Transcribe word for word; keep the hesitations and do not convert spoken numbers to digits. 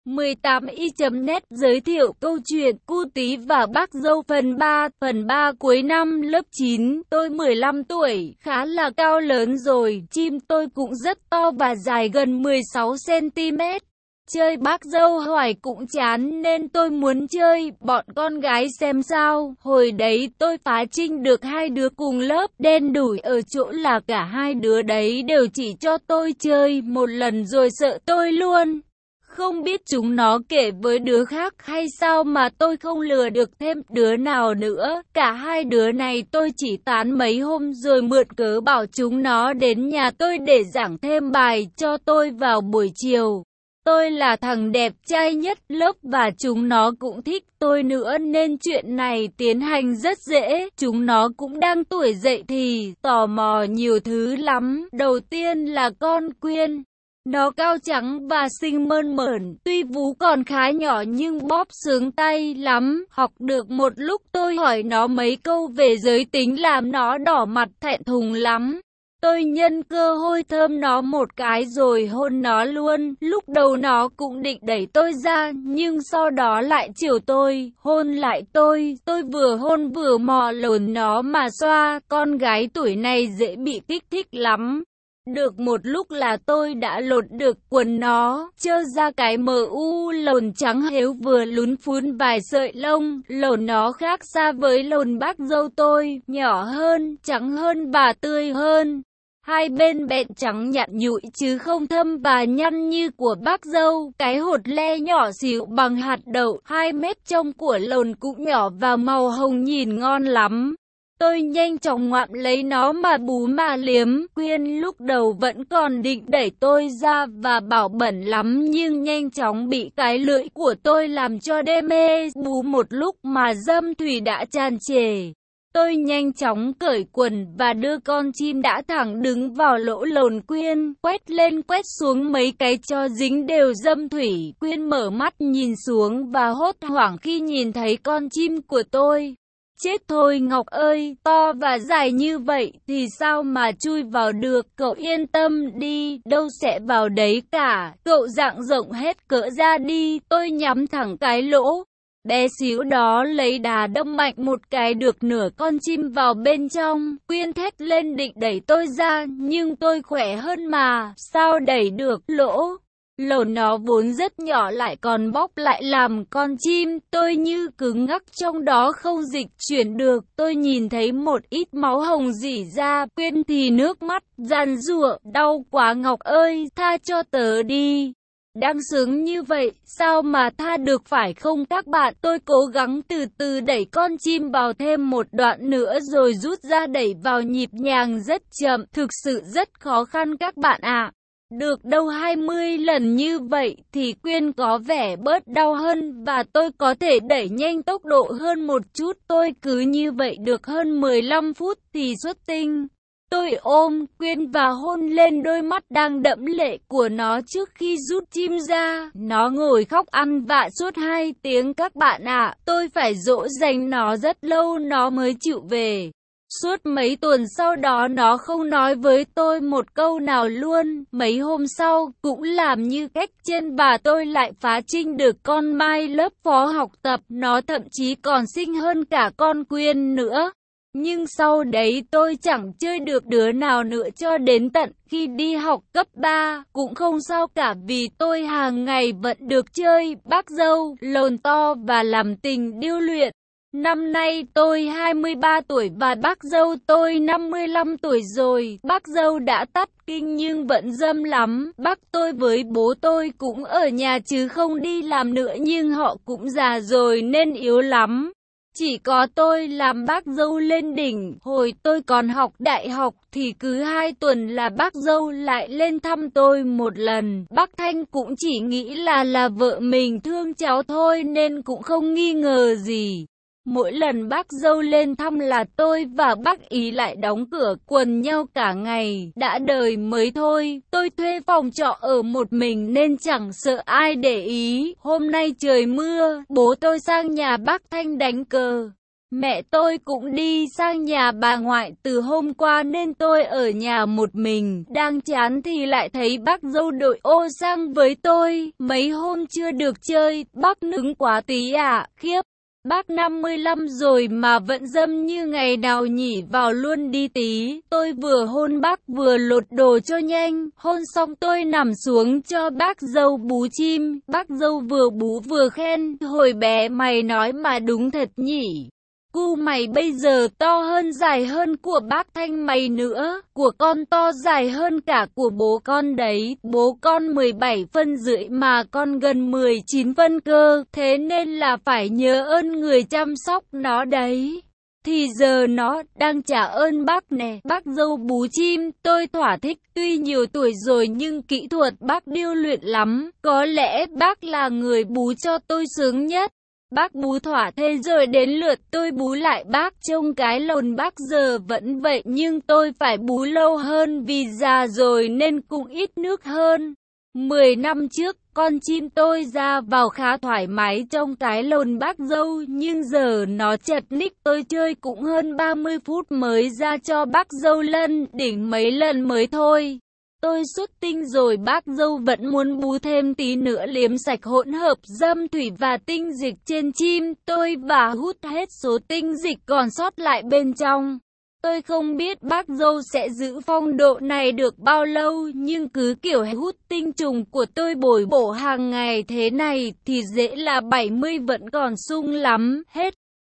mười tám y chấm net giới thiệu câu chuyện Cu Tí và Bác Dâu phần ba. Phần ba cuối năm lớp chín, tôi mười lăm tuổi, khá là cao lớn rồi, chim tôi cũng rất to và dài gần mười sáu xăng ti mét. Chơi bác dâu hoài cũng chán nên tôi muốn chơi bọn con gái xem sao. Hồi đấy tôi phá trinh được hai đứa cùng lớp, đen đủi ở chỗ là cả hai đứa đấy đều chỉ cho tôi chơi một lần rồi sợ tôi luôn. Không biết chúng nó kể với đứa khác hay sao mà tôi không lừa được thêm đứa nào nữa. Cả hai đứa này tôi chỉ tán mấy hôm rồi mượn cớ bảo chúng nó đến nhà tôi để giảng thêm bài cho tôi vào buổi chiều. Tôi là thằng đẹp trai nhất lớp và chúng nó cũng thích tôi nữa nên chuyện này tiến hành rất dễ. Chúng nó cũng đang tuổi dậy thì tò mò nhiều thứ lắm. Đầu tiên là con Quyên. Nó cao trắng và xinh mơn mởn, tuy vú còn khá nhỏ nhưng bóp sướng tay lắm. Học được một lúc tôi hỏi nó mấy câu về giới tính làm nó đỏ mặt thẹn thùng lắm. Tôi nhân cơ hôi thơm nó một cái rồi hôn nó luôn. Lúc đầu nó cũng định đẩy tôi ra, nhưng sau đó lại chiều tôi, hôn lại tôi. Tôi vừa hôn vừa mò lồn nó mà xoa, con gái tuổi này dễ bị kích thích lắm. Được một lúc là tôi đã lột được quần nó, trơ ra cái mờ u lồn trắng héo vừa lún phún vài sợi lông. Lồn nó khác xa với lồn bác dâu tôi, nhỏ hơn, trắng hơn và tươi hơn. Hai bên bẹn trắng nhẵn nhụi chứ không thâm và nhăn như của bác dâu. Cái hột le nhỏ xíu bằng hạt đậu, hai mét trong của lồn cũng nhỏ và màu hồng nhìn ngon lắm. Tôi nhanh chóng ngoạm lấy nó mà bú mà liếm. Quyên lúc đầu vẫn còn định đẩy tôi ra và bảo bẩn lắm nhưng nhanh chóng bị cái lưỡi của tôi làm cho đê mê. Bú một lúc mà dâm thủy đã tràn trề. Tôi nhanh chóng cởi quần và đưa con chim đã thẳng đứng vào lỗ lồn Quyên, quét lên quét xuống mấy cái cho dính đều dâm thủy. Quyên mở mắt nhìn xuống và hốt hoảng khi nhìn thấy con chim của tôi. Chết thôi Ngọc ơi, to và dài như vậy thì sao mà chui vào được, cậu yên tâm đi, đâu sẽ vào đấy cả, cậu dang rộng hết cỡ ra đi. Tôi nhắm thẳng cái lỗ bé xíu đó lấy đà đâm mạnh một cái được nửa con chim vào bên trong. Quyên thét lên định đẩy tôi ra, nhưng tôi khỏe hơn mà, sao đẩy được. Lỗ lồn nó vốn rất nhỏ lại còn bóp lại làm con chim tôi như cứng ngắc trong đó không dịch chuyển được. Tôi nhìn thấy một ít máu hồng rỉ ra. Quyên thì nước mắt giàn giụa, đau quá Ngọc ơi, tha cho tớ đi. Đang sướng như vậy, sao mà tha được phải không các bạn? Tôi cố gắng từ từ đẩy con chim vào thêm một đoạn nữa rồi rút ra đẩy vào nhịp nhàng rất chậm. Thực sự rất khó khăn các bạn ạ. Được đâu hai mươi lần như vậy thì Quyên có vẻ bớt đau hơn và tôi có thể đẩy nhanh tốc độ hơn một chút. Tôi cứ như vậy được hơn mười lăm phút thì xuất tinh. Tôi ôm Quyên và hôn lên đôi mắt đang đẫm lệ của nó trước khi rút chim ra. Nó ngồi khóc ăn vạ suốt hai tiếng các bạn ạ. Tôi phải dỗ dành nó rất lâu nó mới chịu về. Suốt mấy tuần sau đó nó không nói với tôi một câu nào luôn. Mấy hôm sau, cũng làm như cách trên bà tôi lại phá trinh được con Mai lớp phó học tập. Nó thậm chí còn xinh hơn cả con Quyên nữa. Nhưng sau đấy tôi chẳng chơi được đứa nào nữa cho đến tận khi đi học cấp ba. Cũng không sao cả vì tôi hàng ngày vẫn được chơi bác dâu, lồn to và làm tình điêu luyện. Năm nay tôi hai mươi ba tuổi và bác dâu tôi năm mươi lăm tuổi rồi. Bác dâu đã tắt kinh nhưng vẫn dâm lắm. Bác tôi với bố tôi cũng ở nhà chứ không đi làm nữa nhưng họ cũng già rồi nên yếu lắm. Chỉ có tôi làm bác dâu lên đỉnh. Hồi tôi còn học đại học thì cứ hai tuần là bác dâu lại lên thăm tôi một lần. Bác Thanh cũng chỉ nghĩ là là vợ mình thương cháu thôi nên cũng không nghi ngờ gì. Mỗi lần bác dâu lên thăm là tôi và bác ý lại đóng cửa quần nhau cả ngày. Đã đời mới thôi, tôi thuê phòng trọ ở một mình nên chẳng sợ ai để ý. Hôm nay trời mưa, bố tôi sang nhà bác Thanh đánh cờ. Mẹ tôi cũng đi sang nhà bà ngoại từ hôm qua nên tôi ở nhà một mình. Đang chán thì lại thấy bác dâu đội ô sang với tôi. Mấy hôm chưa được chơi, bác nứng quá tí à, khiếp. Bác năm mươi lăm rồi mà vẫn dâm như ngày nào nhỉ, vào luôn đi tí. Tôi vừa hôn bác vừa lột đồ cho nhanh. Hôn xong tôi nằm xuống cho bác dâu bú chim. Bác dâu vừa bú vừa khen, hồi bé mày nói mà đúng thật nhỉ. Cu mày bây giờ to hơn dài hơn của bác Thanh mày nữa, của con to dài hơn cả của bố con đấy, bố con mười bảy phân rưỡi mà con gần mười chín phân cơ, thế nên là phải nhớ ơn người chăm sóc nó đấy. Thì giờ nó đang trả ơn bác nè, bác dâu bú chim, tôi thỏa thích, tuy nhiều tuổi rồi nhưng kỹ thuật bác điêu luyện lắm, có lẽ bác là người bú cho tôi sướng nhất. Bác bú thỏa thế rồi đến lượt tôi bú lại bác, trông cái lồn bác giờ vẫn vậy nhưng tôi phải bú lâu hơn vì già rồi nên cũng ít nước hơn. Mười năm trước, con chim tôi ra vào khá thoải mái trong cái lồn bác dâu, nhưng giờ nó chật ních, tôi chơi cũng hơn ba mươi phút mới ra cho bác dâu lân, đỉnh mấy lần mới thôi. Tôi xuất tinh rồi bác dâu vẫn muốn bú thêm tí nữa, liếm sạch hỗn hợp dâm thủy và tinh dịch trên chim tôi và hút hết số tinh dịch còn sót lại bên trong. Tôi không biết bác dâu sẽ giữ phong độ này được bao lâu, nhưng cứ kiểu hút tinh trùng của tôi bồi bổ hàng ngày thế này thì dễ là bảy mươi vẫn còn sung lắm. Hết.